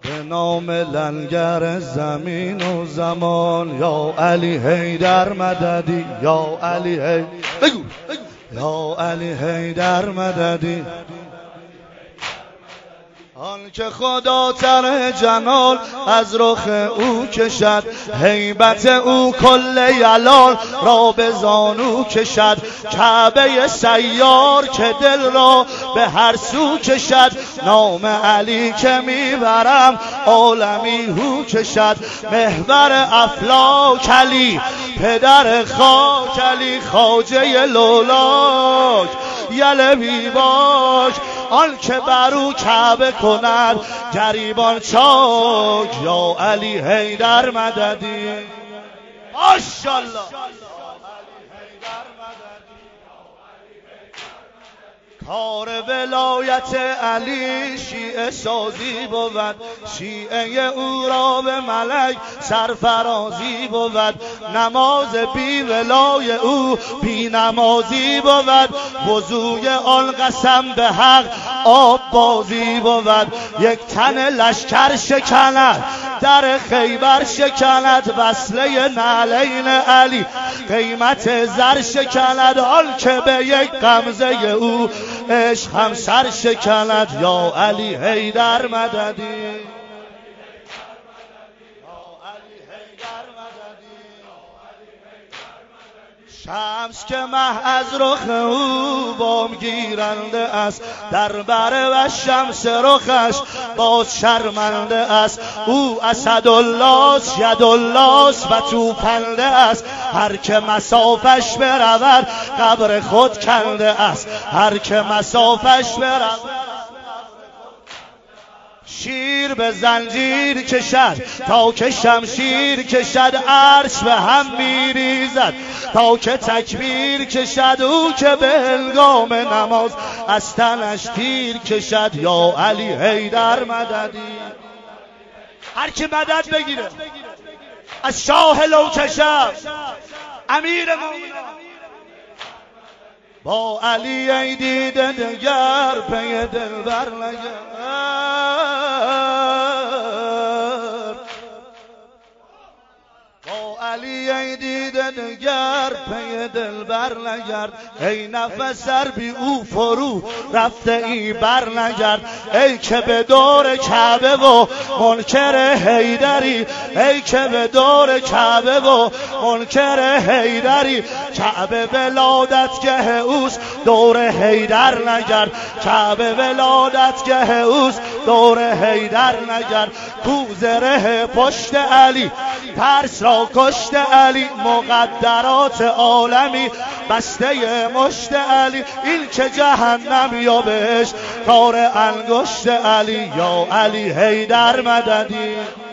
به نام لنگر زمین و زمان، یا علی حیدر مددی، یا علی حیدر بگو، یا علی حیدر مددی. آن که خدا تر جمال از رخ او کشد، هیبت او کل یلال را به زانو کشد. کعبه سیار که دل را به هر سو کشد، نام علی که میبرم عالمی هو کشد. محور افلاک علی، پدر خاک علی، خواجه لولاک یل بیباک. آن که برو کعبه کند گریبان چاک، یا علی حیدر مددی. ماشاءالله. کار ولایت علی شیعه سازی بود، شیعه او را به ملک سرفرازی بود. نماز بی ولای او بی نمازی بود، وضوی آن قسم به حق آب بازی بود. یک تن لشکر شکند در خیبر شکند، وصله نعلین علی قیمت زر شکند. آن که به یک غمزه او عشق هم سر شکند، یا علی حیدر مددی. شمس که مه از رخ او بام گیرنده است، در بره و شمس رخش باز شرمنده است. او اسدالله یدالله و توپنده است، هر که مسافش برود قبر خود کنده است. هر که مسافش برود شیر به زنجیر کشد تا که شمشیر کشد، عرش به هم میریزد تا که تکبیر کشد. او که به هنگام نماز از تنش تیر کشد، یا علی حیدر مددی. هر که مدد بگیره از شاه لوکشم امیر مومنان، با علی ای دیده دگر پی دلبر نگرد. با علی ای دیده دگر پی دلبر نگرد. ای نفس سر بی او فرو رفته ای بر نگرد. ای که به دور کعبه و منکر حیدری، ای که به دور کعبه و منکر حیدری. کعبه ولادتگه اوست دور حیدر نگرد، کعبه ولادتگه اوست دور حیدر نگرد. کوزره پشت علی ترس را کشت علی، مقدرات عالمی بسته مشت علی. این که جهنم یا بهشت کار انگشت علی، یا علی حیدر مددی.